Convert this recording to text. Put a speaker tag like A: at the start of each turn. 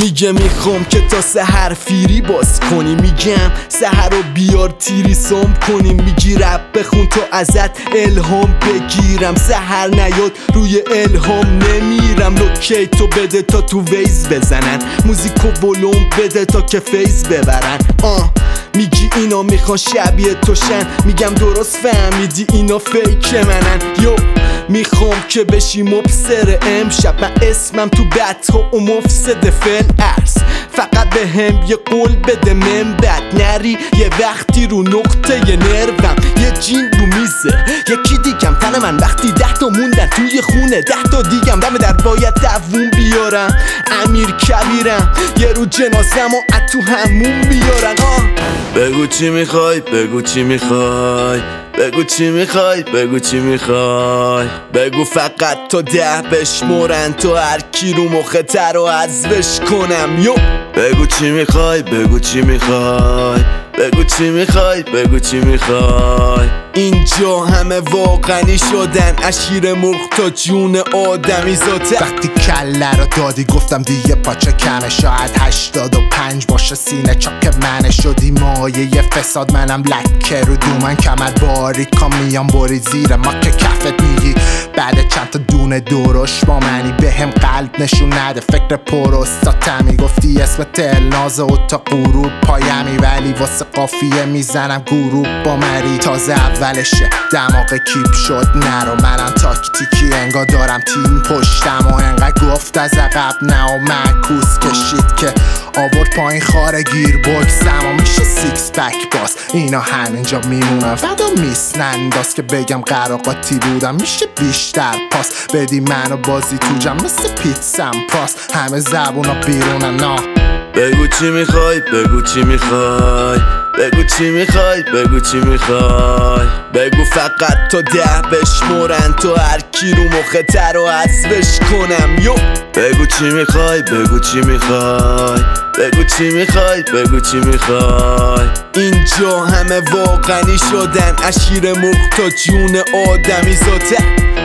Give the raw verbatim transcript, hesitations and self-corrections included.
A: میگه میخوام که تا سحر فیری باز کنی، میگم سحر رو بیار تیری سام کنیم. میگی رب بخون تا ازت الهام بگیرم، سحر نیاد روی الهام نمیرم. لوکی تو بده تا تو ویز بزنن، موزیکو ولوم بده تا که فیز ببرن. آه میگی اینا میخوان شبیه توشن، میگم درست فهمیدی اینا فیک منن. یو میخوام که بشی مبصر امشب، من اسمم تو بطه و مفسد فل ارز. فقط به هم یه قول بده من بد نری، یه وقتی رو نقطه یه نروم. یه جین رو میزه یکی دیگم تن من، وقتی ده تا موندن توی خونه ده تا دیگم دم در باید دووم بیارم. امیر کبیرم یه رو جنازم و اتو همون بیارن. آه
B: بگو چی میخوای، بگو چی میخوای، بگو چی میخوای، بگو چی میخوای.
A: بگو فقط تا ده بشمرن، تو هر کی رو مخته رو حذفش کنم. یو
B: بگو چی میخوای، بگو چی میخوای، بگو چی میخوای، بگو چی میخوای.
A: اینجا همه واقعی شدن، اشیر مرغ تا جون آدمی ذاته.
C: وقتی کله رو دادی گفتم دیگه پاچه کمه، شاید هشتاد و پنج باشه سینه چاک منه. شدی مایه فساد منم لکه رو دومن، کمر باریکا میام برید زیر ما که کفت میگی. بعد چند تا دونه درش با منی به هم قلب نشون نده، فکر پروستاتمی. گفتی اسم تلناز و تا غروب پایمی، ولی واسه قافیه میزنم گروب با مری. تازه اولشه دماغ کیپ شد نرو، منم تاکتیکی انگار دارم تیم پشتم. و انقدر گفت از عقب نه و معکوس کشید که آورد پایین خاره گیر بکسم. و میشه سیکس پک باز اینا همینجا میمونم، فدا میسنن داست که بگم قراقاتی بودم. میشه بیشتر پاس بدی منو بازی تو جم مثل پیتسم پاس، همه زبونا بیرونن. نه
B: بگو چی میخوای، بگو چی میخوای، بگو چی میخوای، بگو چی میخوای.
A: بگو فقط تا ده بشمرن، تو هر کی رو مخته رو حذفش کنم. یو
B: بگو چی میخوای، بگو چی میخوای، بگو چی میخوای، بگو چی میخوای.
A: اینجا همه واقعی شدن، اشیر مرغ تا جون آدمی ذاته.